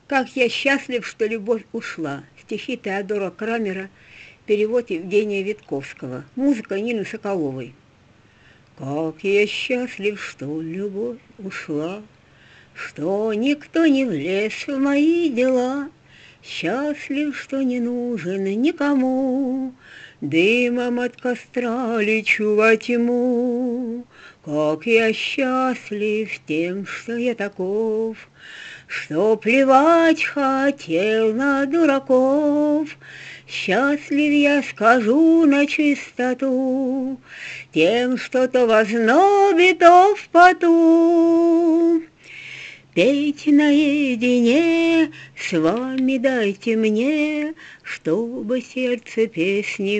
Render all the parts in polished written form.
Как я счастлив, что любовь ушла. Стихи Теодора Крамера, перевод Евгения Витковского, музыка Нины Соколовой. Как я счастлив, что любовь ушла, что никто не влез в мои дела. Счастлив, что не нужен никому, дымом от костра лечу во тьму. Как я счастлив тем, что я таков, что плевать хотел на дураков. Счастлив я, скажу на чистоту, тем, что то в ознобе, то в поту. Пейте наедине, с вами дайте мне, чтобы сердце песни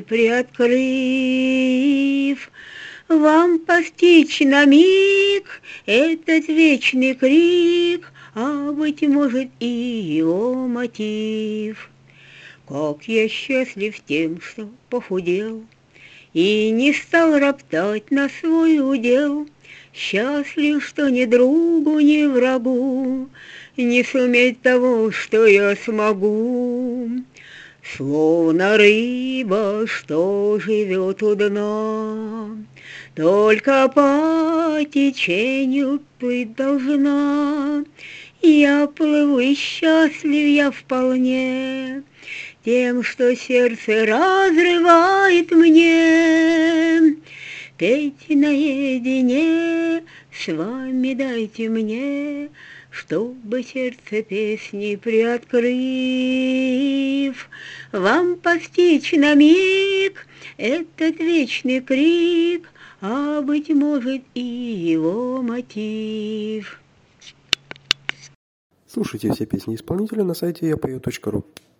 приоткрыв, вам постичь на миг этот вечный крик, а, быть может, и его мотив. Как я счастлив тем, что похудел и не стал роптать на свой удел. Счастлив, что ни другу, ни врагу не суметь того, что я смогу. Словно рыба, что живет у дна, только по течению плыть должна. Я плыву, и счастлив я вполне тем, что сердце разрывает мне. Пейте наедине, с вами дайте мне, чтобы сердце песни приоткрыв, вам постичь на миг этот вечный крик, а, быть может, и его мотив. Слушайте все песни исполнителя на сайте yapою.ru.